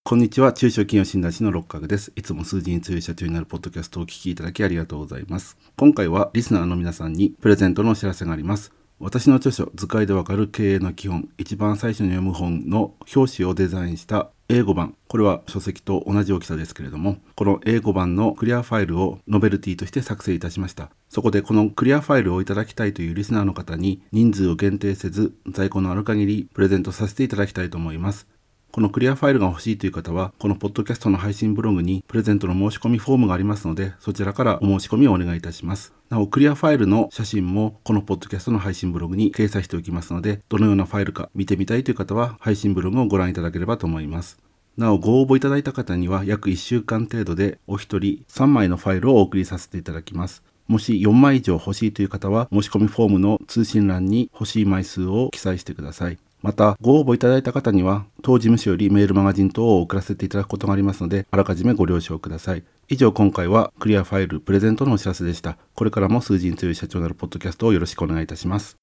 こんにちは。中小企業診断士の六角です。いつも数字に強い社長になるポッドキャストをお聞きいただきありがとうございます。今回はリスナーの皆さんにプレゼントのお知らせがあります。私の著書、図解でわかる経営の基本、一番最初に読む本の表紙をデザインした英語版。これは書籍と同じ大きさですけれども、この英語版のクリアファイルをノベルティとして作成いたしました。そこでこのクリアファイルをいただきたいというリスナーの方に人数を限定せず、在庫のある限りプレゼントさせていただきたいと思います。このクリアファイルが欲しいという方は、このポッドキャストの配信ブログにプレゼントの申し込みフォームがありますので、そちらからお申し込みをお願いいたします。なお、クリアファイルの写真もこのポッドキャストの配信ブログに掲載しておきますので、どのようなファイルか見てみたいという方は、配信ブログをご覧いただければと思います。なお、ご応募いただいた方には、約1週間程度でお一人3枚のファイルをお送りさせていただきます。もし4枚以上欲しいという方は、申し込みフォームの通信欄に欲しい枚数を記載してください。また、ご応募いただいた方には、当事務所よりメールマガジン等を送らせていただくことがありますので、あらかじめご了承ください。以上、今回はクリアファイルプレゼントのお知らせでした。これからも数字に強い社長になるポッドキャストをよろしくお願いいたします。